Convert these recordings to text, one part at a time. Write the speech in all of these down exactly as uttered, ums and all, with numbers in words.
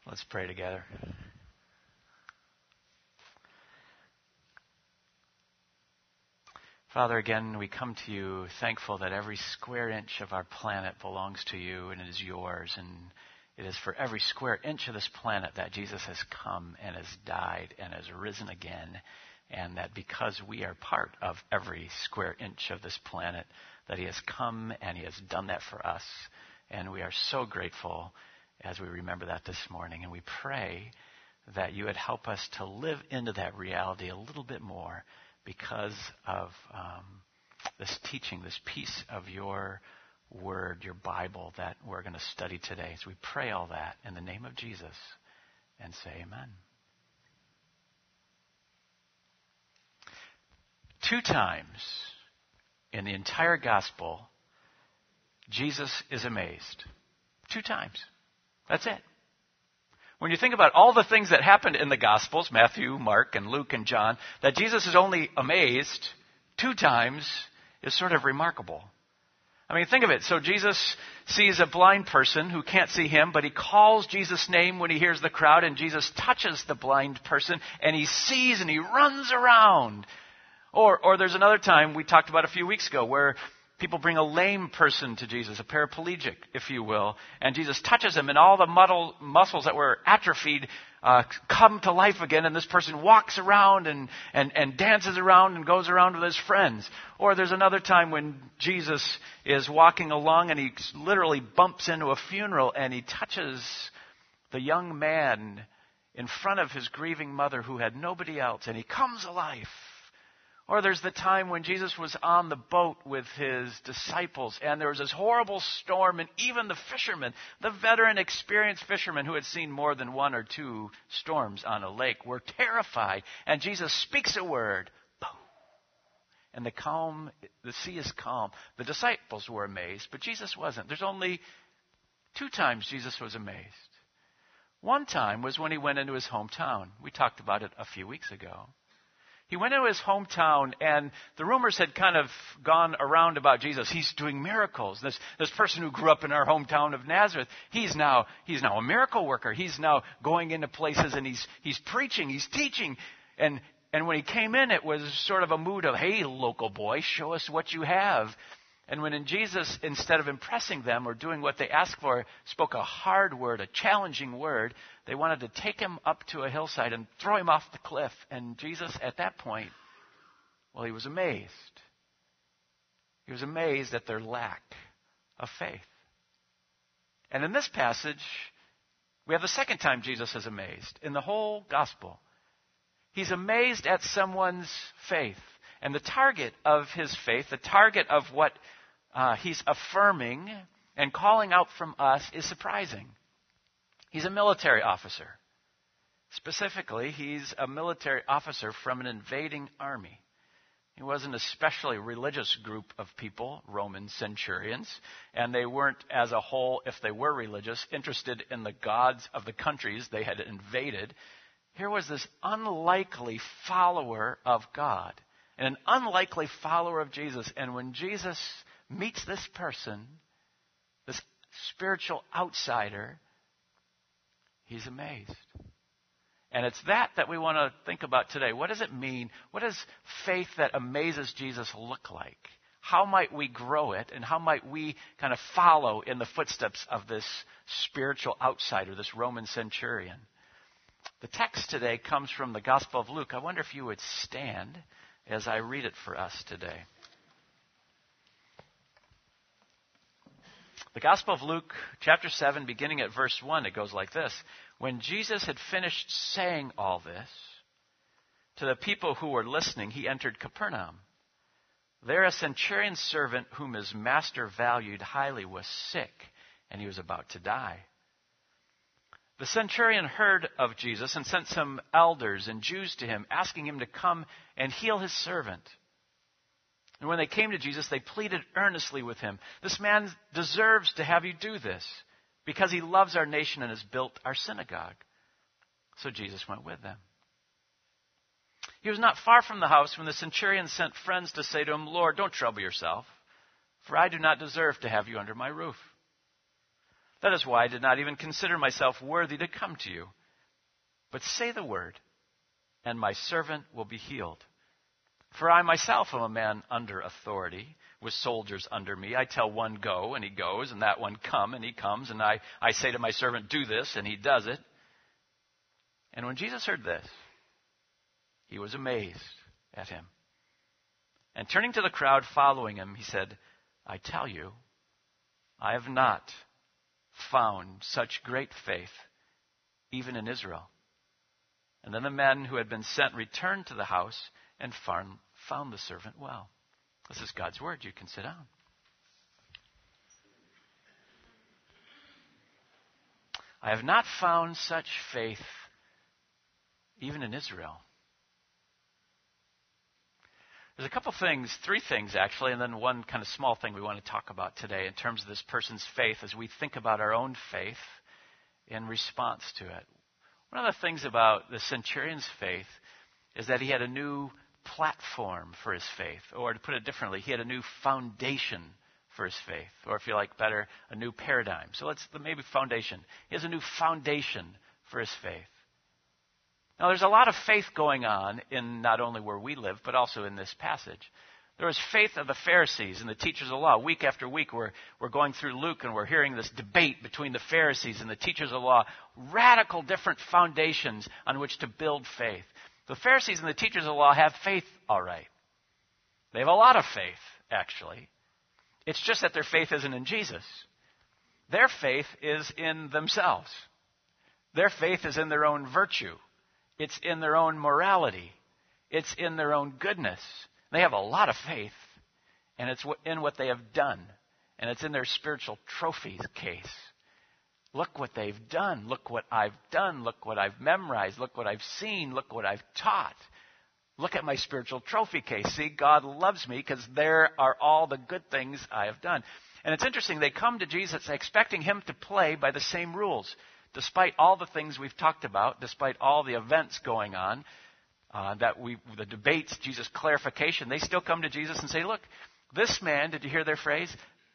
Let's pray together. Father, again, we come to you thankful that every square inch of our planet belongs to you and it is yours. And it is for every square inch of this planet that Jesus has come and has died and has risen again. And that because we are part of every square inch of this planet, that he has come and he has done that for us. And we are so grateful as we remember that this morning. And we pray that you would help us to live into that reality a little bit more because of um, this teaching, this piece of your word, your Bible that we're going to study today. So we pray all that in the name of Jesus and say amen. Two times in the entire gospel, Jesus is amazed. Two times. That's it. When you think about all the things that happened in the Gospels, Matthew, Mark, and Luke, and John, that Jesus is only amazed two times is sort of remarkable. I mean, think of it. So Jesus sees a blind person who can't see him, but he calls Jesus' name when he hears the crowd, and Jesus touches the blind person, and he sees and he runs around. Or, or there's another time we talked about a few weeks ago where people bring a lame person to Jesus, a paraplegic, if you will, and Jesus touches him, and all the muddle, muscles that were atrophied uh, come to life again, and this person walks around and, and, and dances around and goes around with his friends. Or there's another time when Jesus is walking along and he literally bumps into a funeral and he touches the young man in front of his grieving mother who had nobody else, and he comes alive. Or there's the time when Jesus was on the boat with his disciples and there was this horrible storm, and even the fishermen, the veteran, experienced fishermen who had seen more than one or two storms on a lake, were terrified. And Jesus speaks a word, boom, and the calm, the sea is calm. The disciples were amazed, but Jesus wasn't. There's only two times Jesus was amazed. One time was when he went into his hometown. We talked about it a few weeks ago. He went into his hometown, and the rumors had kind of gone around about Jesus. He's doing miracles. This this person who grew up in our hometown of Nazareth, he's now he's now a miracle worker. He's now going into places, and he's he's preaching, he's teaching. And and when he came in, it was sort of a mood of, hey, local boy, show us what you have. And when in Jesus, instead of impressing them or doing what they asked for, spoke a hard word, a challenging word, they wanted to take him up to a hillside and throw him off the cliff. And Jesus, at that point, well, he was amazed. He was amazed at their lack of faith. And in this passage, we have the second time Jesus is amazed in the whole gospel. He's amazed at someone's faith. And the target of his faith, the target of what uh, he's affirming and calling out from us is surprising. He's a military officer. Specifically, he's a military officer from an invading army. He wasn't a especially religious group of people, Roman centurions, and they weren't, as a whole, if they were religious, interested in the gods of the countries they had invaded. Here was this unlikely follower of God, and an unlikely follower of Jesus. And when Jesus meets this person, this spiritual outsider, he's amazed. And it's that that we want to think about today. What does it mean? What does faith that amazes Jesus look like? How might we grow it? And how might we kind of follow in the footsteps of this spiritual outsider, this Roman centurion? The text today comes from the Gospel of Luke. I wonder if you would stand as I read it for us today. The Gospel of Luke, chapter seven, beginning at verse one, it goes like this. When Jesus had finished saying all this to the people who were listening, he entered Capernaum. There a centurion's servant whom his master valued highly was sick, and he was about to die. The centurion heard of Jesus and sent some elders and Jews to him, asking him to come and heal his servant. And when they came to Jesus, they pleaded earnestly with him, "This man deserves to have you do this, because he loves our nation and has built our synagogue." So Jesus went with them. He was not far from the house when the centurion sent friends to say to him, "Lord, don't trouble yourself, for I do not deserve to have you under my roof. That is why I did not even consider myself worthy to come to you. But say the word, and my servant will be healed. For I myself am a man under authority, with soldiers under me. I tell one, go, and he goes, and that one, come, and he comes. And I, I say to my servant, do this, and he does it. And when Jesus heard this, he was amazed at him. And turning to the crowd following him, he said, I tell you, I have not found such great faith, even in Israel. And then the men who had been sent returned to the house and found, found the servant well. This is God's word. You can sit down. I have not found such faith, even in Israel. There's a couple things, three things actually, and then one kind of small thing we want to talk about today in terms of this person's faith as we think about our own faith in response to it. One of the things about the centurion's faith is that he had a new platform for his faith, or to put it differently, he had a new foundation for his faith, or if you like better, a new paradigm. So let's maybe foundation. He has a new foundation for his faith. Now, there's a lot of faith going on in not only where we live, but also in this passage. There was faith of the Pharisees and the teachers of the law. Week after week, we're, we're going through Luke, and we're hearing this debate between the Pharisees and the teachers of the law. Radical different foundations on which to build faith. The Pharisees and the teachers of the law have faith, all right. They have a lot of faith, actually. It's just that their faith isn't in Jesus. Their faith is in themselves. Their faith is in their own virtue. It's in their own morality. It's in their own goodness. They have a lot of faith, and it's in what they have done, and it's in their spiritual trophies case. Look what they've done. Look what I've done. Look what I've memorized. Look what I've seen. Look what I've taught. Look at my spiritual trophy case. See, God loves me because there are all the good things I have done. And it's interesting, they come to Jesus expecting him to play by the same rules. Despite all the things we've talked about, despite all the events going on, uh, that we, the debates, Jesus' clarification, they still come to Jesus and say, look, this man, did you hear their phrase?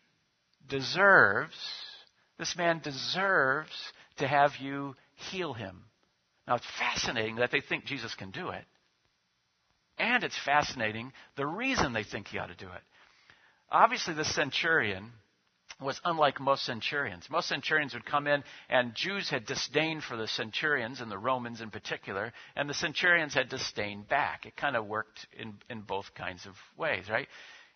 Deserves, this man deserves to have you heal him. Now, it's fascinating that they think Jesus can do it. And it's fascinating the reason they think he ought to do it. Obviously, the centurion was unlike most centurions. Most centurions would come in, and Jews had disdain for the centurions, and the Romans in particular, and the centurions had disdain back. It kind of worked in, in both kinds of ways, right?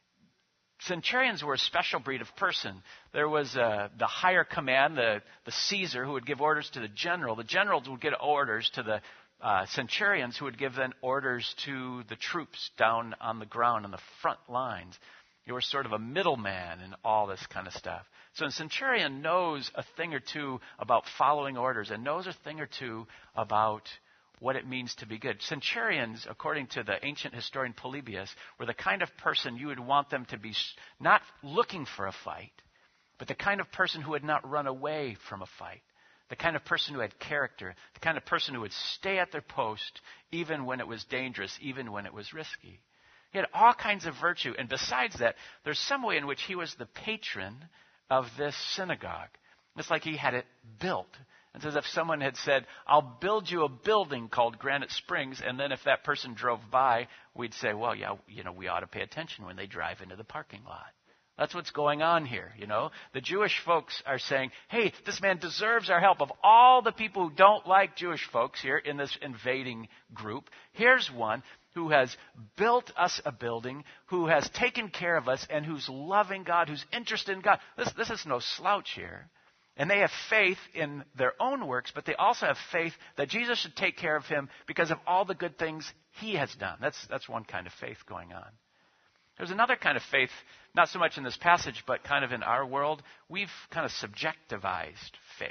Centurions were a special breed of person. There was uh, the higher command, the, the Caesar, who would give orders to the general. The generals would give orders to the uh, centurions, who would give then orders to the troops down on the ground on the front lines. You were sort of a middleman in all this kind of stuff. So a centurion knows a thing or two about following orders and knows a thing or two about what it means to be good. Centurions, according to the ancient historian Polybius, were the kind of person you would want them to be not looking for a fight, but the kind of person who would not run away from a fight, the kind of person who had character, the kind of person who would stay at their post even when it was dangerous, even when it was risky. He had all kinds of virtue. And besides that, there's some way in which he was the patron of this synagogue. It's like he had it built. It's as if someone had said, I'll build you a building called Granite Springs. And then if that person drove by, we'd say, well, yeah, you know, we ought to pay attention when they drive into the parking lot. That's what's going on here, you know. The Jewish folks are saying, hey, this man deserves our help. Of all the people who don't like Jewish folks here in this invading group, here's one who has built us a building, who has taken care of us, and who's loving God, who's interested in God. This, this is no slouch here. And they have faith in their own works, but they also have faith that Jesus should take care of him because of all the good things he has done. That's, that's one kind of faith going on. There's another kind of faith, not so much in this passage, but kind of in our world. We've kind of subjectivized faith.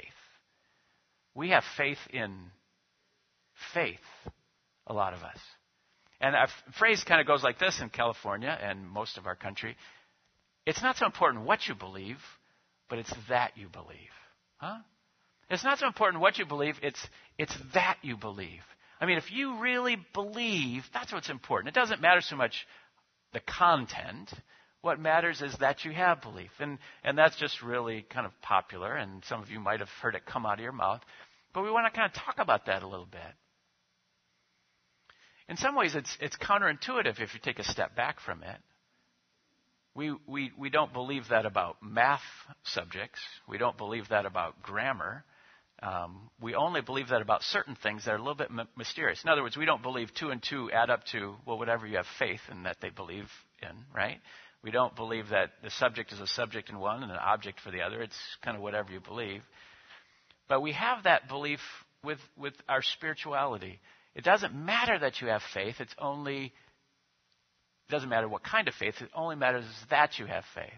We have faith in faith, a lot of us. And our phrase kind of goes like this in California and most of our country. It's not so important what you believe, but it's that you believe. Huh? It's not so important what you believe, it's it's that you believe. I mean, if you really believe, that's what's important. It doesn't matter so much the content. What matters is that you have belief. And, and that's just really kind of popular, and some of you might have heard it come out of your mouth. But we want to kind of talk about that a little bit. In some ways, it's, it's counterintuitive if you take a step back from it. We, we, we don't believe that about math subjects. We don't believe that about grammar. Um, we only believe that about certain things that are a little bit m- mysterious. In other words, we don't believe two and two add up to, well, whatever you have faith in that they believe in, right? We don't believe that the subject is a subject in one and an object for the other. It's kind of whatever you believe. But we have that belief with, with our spirituality. It doesn't matter that you have faith. It's only, it doesn't matter what kind of faith. It only matters that you have faith.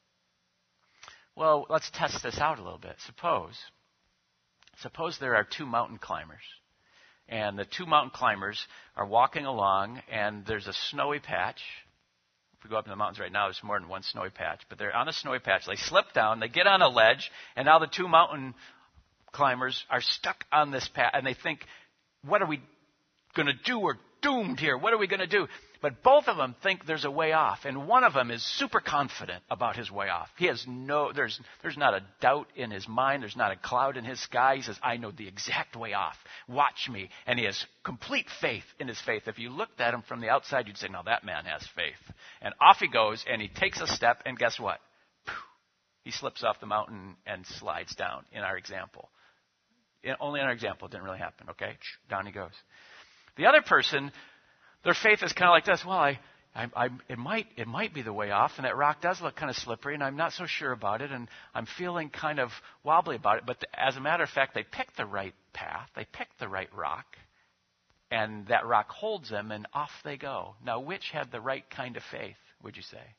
Well, let's test this out a little bit. Suppose, suppose there are two mountain climbers. And the two mountain climbers are walking along, and there's a snowy patch. If we go up in the mountains right now, there's more than one snowy patch. But they're on a snowy patch. They slip down. They get on a ledge. And now the two mountain climbers are stuck on this path. And they think, what are we going to do? We're doomed here. What are we going to do? But both of them think there's a way off. And one of them is super confident about his way off. He has no, there's, there's not a doubt in his mind. There's not a cloud in his sky. He says, I know the exact way off. Watch me. And he has complete faith in his faith. If you looked at him from the outside, you'd say, now that man has faith. And off he goes, and he takes a step, and guess what? He slips off the mountain and slides down in our example. In, only in our example. It didn't really happen, okay? Down he goes. The other person, their faith is kind of like this. Well, I, I, I, it might, it might be the way off, and that rock does look kind of slippery, and I'm not so sure about it, and I'm feeling kind of wobbly about it. But the, as a matter of fact, they picked the right path, they picked the right rock, and that rock holds them, and off they go. Now, which had the right kind of faith, would you say?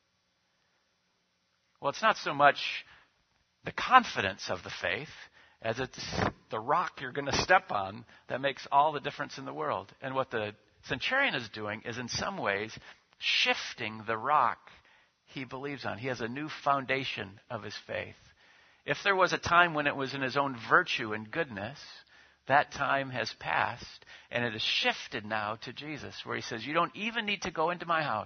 Well, it's not so much the confidence of the faith as it's the rock you're going to step on that makes all the difference in the world. And what the centurion is doing is in some ways shifting the rock he believes on. He has a new foundation of his faith. If there was a time when it was in his own virtue and goodness, that time has passed, and it is shifted now to Jesus, where he says, you don't even need to go into my house.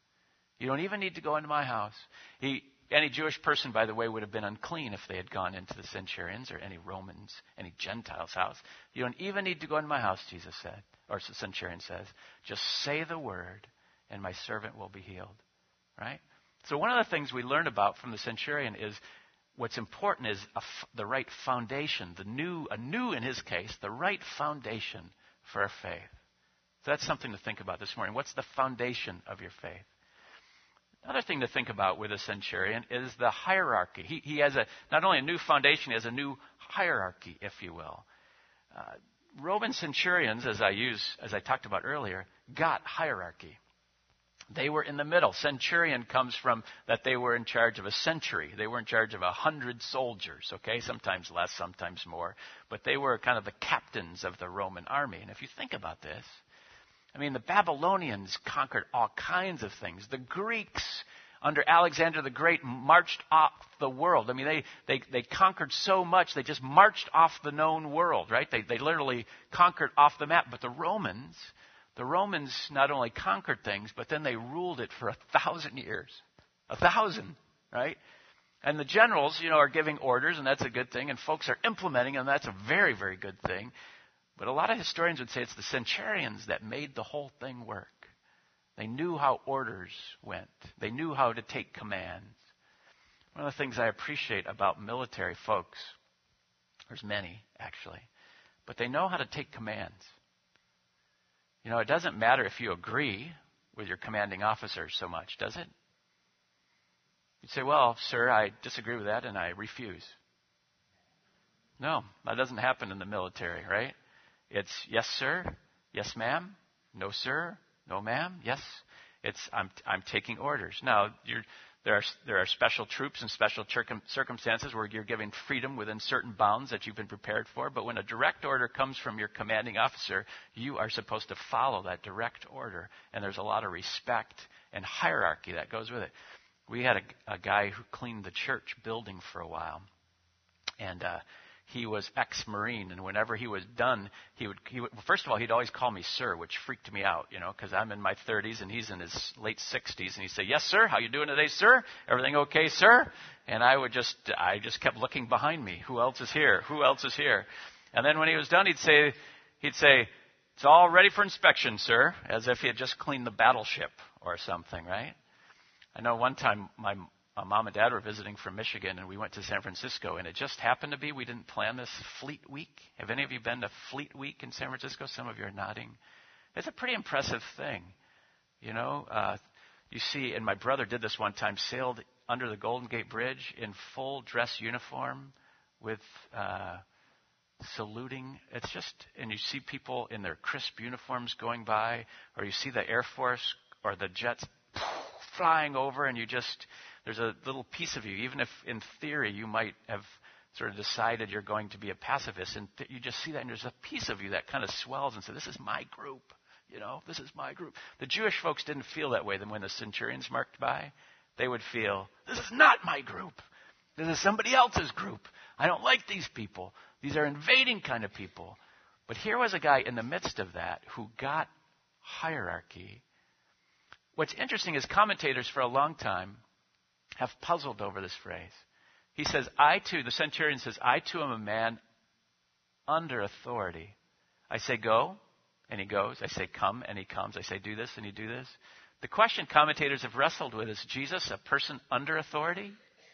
You don't even need to go into my house. He, any Jewish person, by the way, would have been unclean if they had gone into the centurion's or any Romans, any Gentile's house. You don't even need to go into my house, Jesus said, or the centurion says. Just say the word, and my servant will be healed. Right? So one of the things we learn about from the centurion is what's important is a f- the right foundation, the new, a new in his case, the right foundation for our faith. So that's something to think about this morning. What's the foundation of your faith? Another thing to think about with a centurion is the hierarchy. He, he has a not only a new foundation, he has a new hierarchy, if you will. Uh, Roman centurions, as I use, as I talked about earlier, got hierarchy. They were in the middle. Centurion comes from that they were in charge of a century. They were in charge of a hundred soldiers, okay? Sometimes less, sometimes more. But they were kind of the captains of the Roman army. And if you think about this, I mean, the Babylonians conquered all kinds of things. The Greeks, under Alexander the Great, marched off the world. I mean, they, they, they conquered so much, they just marched off the known world, right? They, they literally conquered off the map. But the Romans, the Romans not only conquered things, but then they ruled it for a thousand years. A thousand, right? And the generals, you know, are giving orders, and that's a good thing. And folks are implementing, and that's a very, very good thing. But a lot of historians would say it's the centurions that made the whole thing work. They knew how orders went. They knew how to take commands. One of the things I appreciate about military folks, there's many actually, but they know how to take commands. You know, it doesn't matter if you agree with your commanding officer so much, does it? You'd say, well, sir, I disagree with that and I refuse. No, that doesn't happen in the military, right? It's yes, sir, yes, ma'am, no, sir, no, ma'am, yes. It's I'm I'm taking orders. Now, you're, there are there are special troops and special circum, circumstances where you're giving freedom within certain bounds that you've been prepared for. But when a direct order comes from your commanding officer, you are supposed to follow that direct order. And there's a lot of respect and hierarchy that goes with it. We had a, a guy who cleaned the church building for a while, and uh, he was ex-Marine, and whenever he was done, he would, he would first of all, he'd always call me sir, which freaked me out, you know, because I'm in my thirties and he's in his late sixties, and he'd say, yes, sir, how you doing today, sir? Everything okay, sir? And I would just, I just kept looking behind me. Who else is here? Who else is here? And then when he was done, he'd say, he'd say, it's all ready for inspection, sir, as if he had just cleaned the battleship or something, right? I know one time my My mom and dad were visiting from Michigan, and we went to San Francisco, and it just happened to be we didn't plan this Fleet Week. Have any of you been to Fleet Week in San Francisco? Some of you are nodding. It's a pretty impressive thing, you know. Uh, you see, and my brother did this one time, sailed under the Golden Gate Bridge in full dress uniform with uh, saluting. It's just, and you see people in their crisp uniforms going by, or you see the Air Force or the jets flying over, and you just... There's a little piece of you, even if in theory you might have sort of decided you're going to be a pacifist, and th- you just see that, and there's a piece of you that kind of swells and says, this is my group, you know, this is my group. The Jewish folks didn't feel that way. Then when the centurions marked by, they would feel, this is not my group. This is somebody else's group. I don't like these people. These are invading kind of people. But here was a guy in the midst of that who got hierarchy. What's interesting is commentators for a long time have puzzled over this phrase. He says, I too, the centurion says, I too am a man under authority. I say go, and he goes. I say come, and he comes. I say do this, and he do this. The question commentators have wrestled with is Jesus a person under authority?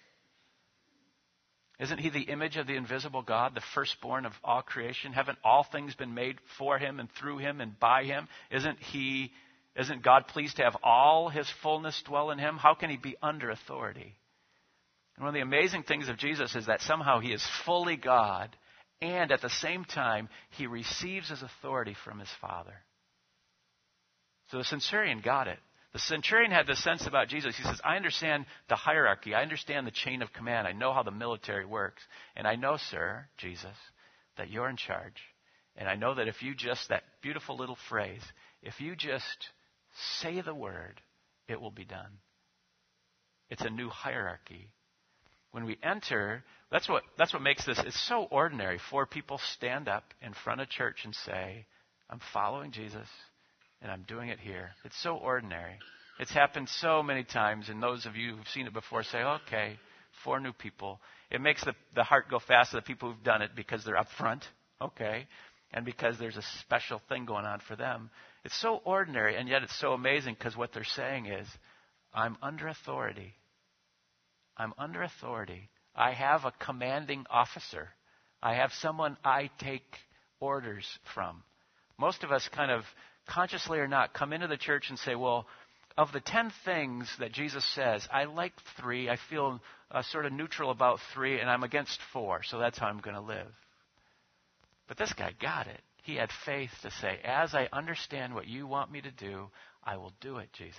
Isn't he the image of the invisible God, the firstborn of all creation? Haven't all things been made for him and through him and by him? Isn't he... Isn't God pleased to have all his fullness dwell in him? How can he be under authority? And one of the amazing things of Jesus is that somehow he is fully God, and at the same time, he receives his authority from his Father. So the centurion got it. The centurion had the sense about Jesus. He says, I understand the hierarchy. I understand the chain of command. I know how the military works. And I know, sir, Jesus, that you're in charge. And I know that if you just, that beautiful little phrase, if you just say the word, it will be done. It's a new hierarchy. When we enter, that's what that's what makes this, it's so ordinary. Four people stand up in front of church and say, I'm following Jesus, and I'm doing it here. It's so ordinary. It's happened so many times, and those of you who've seen it before say, okay, four new people. It makes the, the heart go fast to the people who've done it because they're up front, okay, and because there's a special thing going on for them. It's so ordinary, and yet it's so amazing because what they're saying is, I'm under authority. I'm under authority. I have a commanding officer. I have someone I take orders from. Most of us kind of, consciously or not, come into the church and say, well, of the ten things that Jesus says, I like three. I feel uh, sort of neutral about three, and I'm against four, so that's how I'm going to live. But this guy got it. He had faith to say, as I understand what you want me to do, I will do it, Jesus.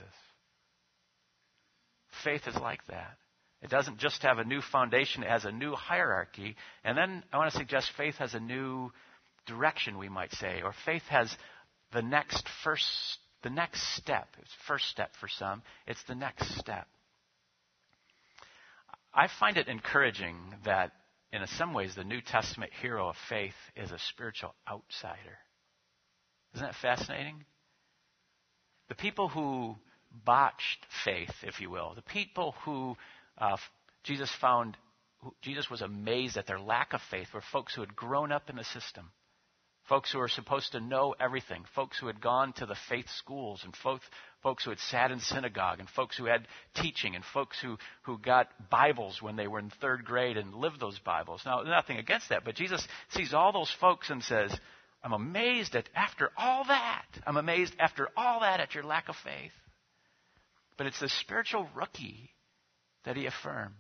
Faith is like that. It doesn't just have a new foundation, it has a new hierarchy. And then I want to suggest faith has a new direction, we might say, or faith has the next first, the next step. It's first step for some. It's the next step. I find it encouraging that in some ways, the New Testament hero of faith is a spiritual outsider. Isn't that fascinating? The people who botched faith, if you will, the people who uh, Jesus found, who Jesus was amazed at their lack of faith, were folks who had grown up in the system, folks who were supposed to know everything, folks who had gone to the faith schools, and folks, folks who had sat in synagogue, and folks who had teaching, and folks who, who got Bibles when they were in third grade and lived those Bibles. Now, nothing against that, but Jesus sees all those folks and says, I'm amazed at after all that. I'm amazed after all that at your lack of faith. But it's the spiritual rookie that he affirms.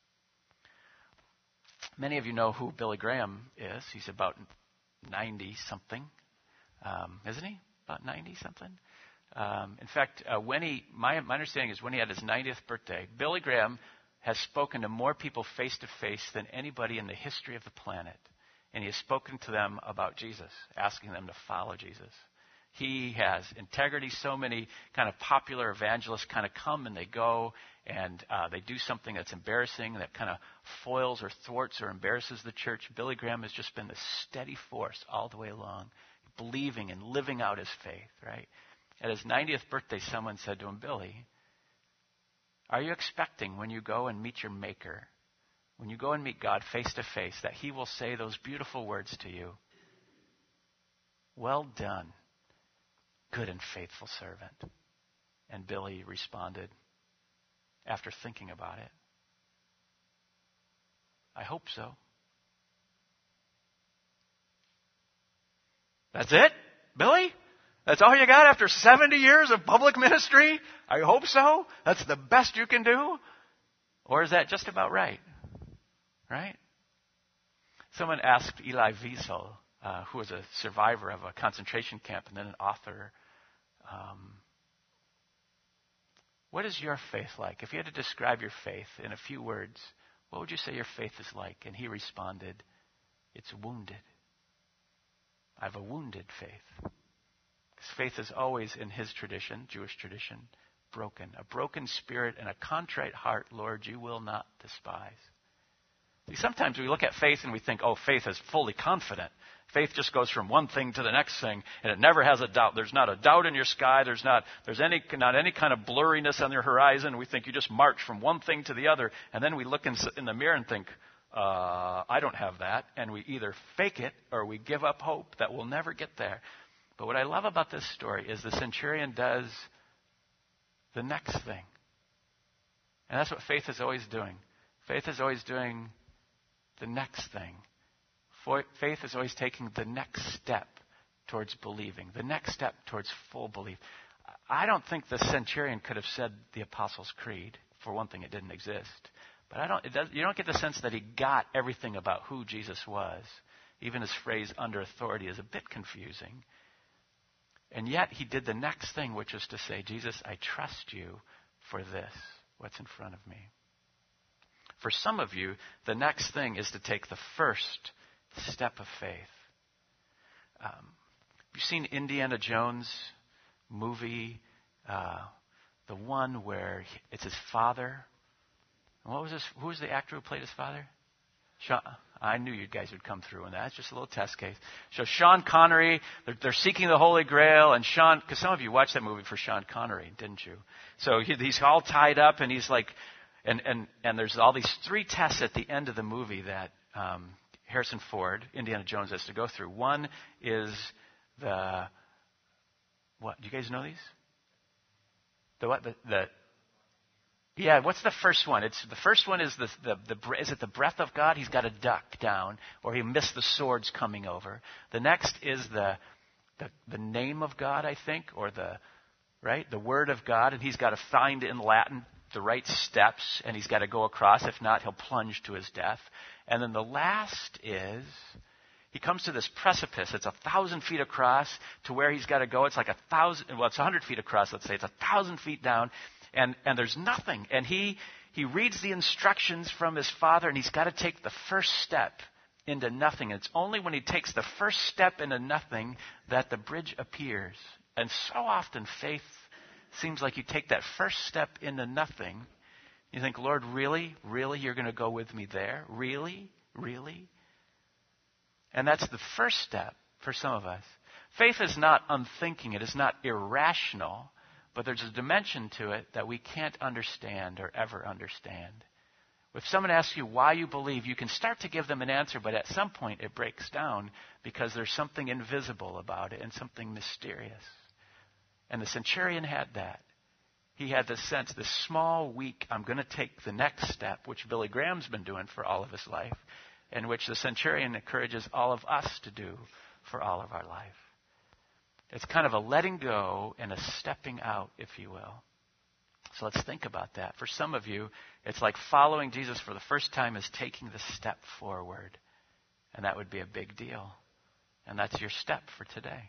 Many of you know who Billy Graham is. He's about ninety-something, um, isn't he? About ninety-something. Um, in fact, uh, when he, my, my understanding is when he had his ninetieth birthday, Billy Graham has spoken to more people face to face than anybody in the history of the planet. And he has spoken to them about Jesus, asking them to follow Jesus. He has integrity. So many kind of popular evangelists kind of come and they go, and uh, they do something that's embarrassing, that kind of foils or thwarts or embarrasses the church. Billy Graham has just been the steady force all the way along, believing and living out his faith, right? At his ninetieth birthday, someone said to him, Billy, are you expecting when you go and meet your Maker, when you go and meet God face to face, that he will say those beautiful words to you? Well done, good and faithful servant. And Billy responded, after thinking about it, I hope so. That's it, Billy? That's all you got after seventy years of public ministry? I hope so. That's the best you can do? Or is that just about right? Right? Someone asked Elie Wiesel, uh, who was a survivor of a concentration camp and then an author, um, what is your faith like? If you had to describe your faith in a few words, what would you say your faith is like? And he responded, it's wounded. I have a wounded faith. His faith is always, in his tradition, Jewish tradition, broken. A broken spirit and a contrite heart, Lord, you will not despise. See, sometimes we look at faith and we think, oh, faith is fully confident. Faith just goes from one thing to the next thing, and it never has a doubt. There's not a doubt in your sky. There's not there's any not any kind of blurriness on your horizon. We think you just march from one thing to the other, and then we look in, in the mirror and think, uh, I don't have that. And we either fake it or we give up hope that we'll never get there. But what I love about this story is the centurion does the next thing. And that's what faith is always doing. Faith is always doing the next thing. Faith is always taking the next step towards believing, the next step towards full belief. I don't think the centurion could have said the Apostles' Creed. For one thing, it didn't exist. But I don't. It does, you don't get the sense that he got everything about who Jesus was. Even his phrase "under authority" is a bit confusing. And yet he did the next thing, which was to say, Jesus, I trust you for this, what's in front of me. For some of you, the next thing is to take the first step of faith. Um, you've seen Indiana Jones movie, uh, the one where it's his father. And what was this? Who was the actor who played his father? Sean, I knew you guys would come through on that. It's just a little test case. So Sean Connery, they're, they're seeking the Holy Grail, and Sean, because some of you watched that movie for Sean Connery, didn't you? So he, he's all tied up, and he's like, and and and there's all these three tests at the end of the movie that um, Harrison Ford, Indiana Jones, has to go through. One is the what? Do you guys know these? The what? The, the Yeah, what's the first one? It's the first one is the, the the is it the breath of God? He's got to duck down, or he missed the swords coming over. The next is the the the name of God, I think, or the right the word of God, and he's got to find in Latin the right steps, and he's got to go across. If not, he'll plunge to his death. And then the last is he comes to this precipice. It's a thousand feet across to where he's got to go. It's like a thousand. Well, it's a hundred feet across. Let's say it's a thousand feet down. And and there's nothing. And he he reads the instructions from his father, and he's got to take the first step into nothing. And it's only when he takes the first step into nothing that the bridge appears. And so often faith seems like you take that first step into nothing. You think, Lord, really? Really? You're going to go with me there? Really? Really? And that's the first step for some of us. Faith is not unthinking. It is not irrational. But there's a dimension to it that we can't understand or ever understand. If someone asks you why you believe, you can start to give them an answer, but at some point it breaks down because there's something invisible about it and something mysterious. And the centurion had that. He had this sense, this small, weak, I'm going to take the next step, which Billy Graham's been doing for all of his life, and which the centurion encourages all of us to do for all of our life. It's kind of a letting go and a stepping out, if you will. So let's think about that. For some of you, it's like following Jesus for the first time is taking the step forward. And that would be a big deal. And that's your step for today.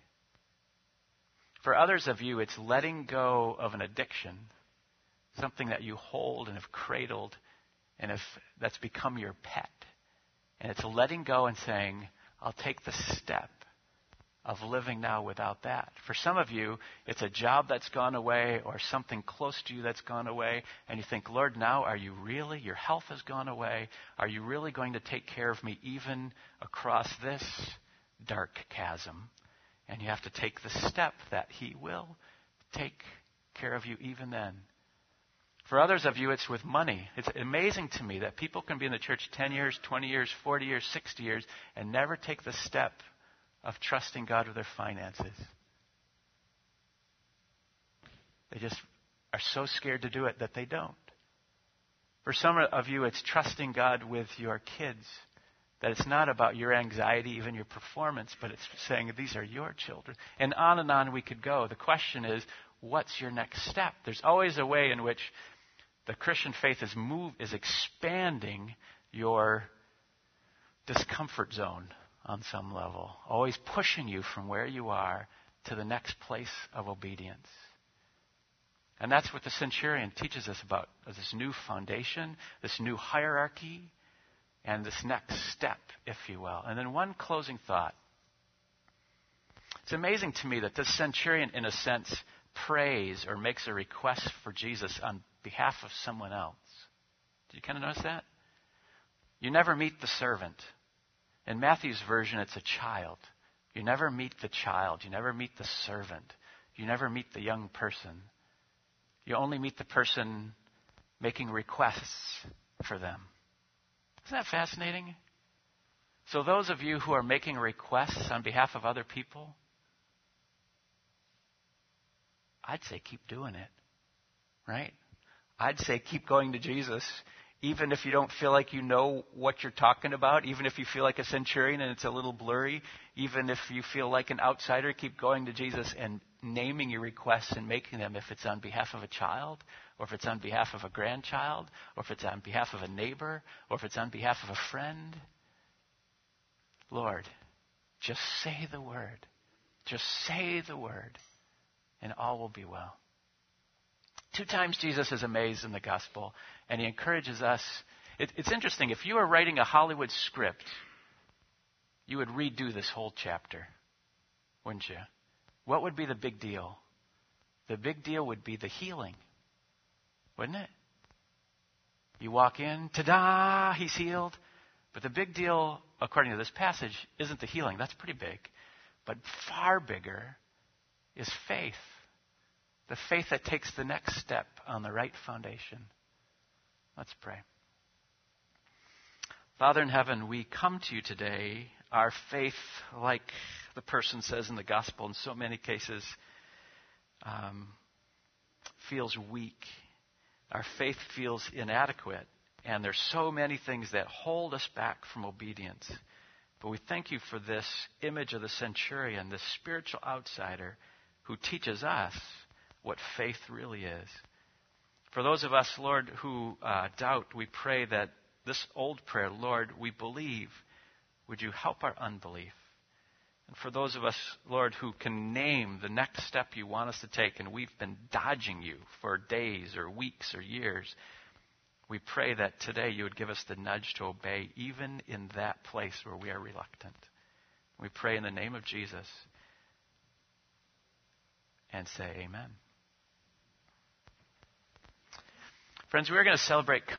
For others of you, it's letting go of an addiction, something that you hold and have cradled, and if that's become your pet. And it's letting go and saying, I'll take the step of living now without that. For some of you, it's a job that's gone away or something close to you that's gone away, and you think, Lord, now are you really? Your health has gone away. Are you really going to take care of me even across this dark chasm? And you have to take the step that he will take care of you even then. For others of you, it's with money. It's amazing to me that people can be in the church ten years, twenty years, forty years, sixty years, and never take the step of trusting God with their finances. They just are so scared to do it that they don't. For some of you, it's trusting God with your kids. That it's not about your anxiety, even your performance, but it's saying these are your children. And on and on we could go. The question is, what's your next step? There's always a way in which the Christian faith is move is expanding your discomfort zone on some level, always pushing you from where you are to the next place of obedience. And that's what the centurion teaches us about, this new foundation, this new hierarchy, and this next step, if you will. And then one closing thought. It's amazing to me that this centurion, in a sense, prays or makes a request for Jesus on behalf of someone else. Did you kind of notice that? You never meet the servant. In Matthew's version, it's a child. You never meet the child. You never meet the servant. You never meet the young person. You only meet the person making requests for them. Isn't that fascinating? So those of you who are making requests on behalf of other people, I'd say keep doing it, right? I'd say keep going to Jesus, even if you don't feel like you know what you're talking about, even if you feel like a centurion and it's a little blurry, even if you feel like an outsider, keep going to Jesus and naming your requests and making them, if it's on behalf of a child, or if it's on behalf of a grandchild, or if it's on behalf of a neighbor, or if it's on behalf of a friend. Lord, just say the word. Just say the word, and all will be well. Two times Jesus is amazed in the gospel, and he encourages us. It, it's interesting. If you were writing a Hollywood script, you would redo this whole chapter, wouldn't you? What would be the big deal? The big deal would be the healing, wouldn't it? You walk in, ta-da, he's healed. But the big deal, according to this passage, isn't the healing. That's pretty big. But far bigger is faith. The faith that takes the next step on the right foundation. Let's pray. Father in heaven, we come to you today. Our faith, like the person says in the gospel in so many cases, um, feels weak. Our faith feels inadequate. And there's so many things that hold us back from obedience. But we thank you for this image of the centurion, this spiritual outsider who teaches us what faith really is. For those of us, Lord, who uh, doubt, we pray that this old prayer, Lord, we believe, would you help our unbelief? And for those of us, Lord, who can name the next step you want us to take, and we've been dodging you for days or weeks or years, we pray that today you would give us the nudge to obey even in that place where we are reluctant. We pray in the name of Jesus and say amen. Friends, we're going to celebrate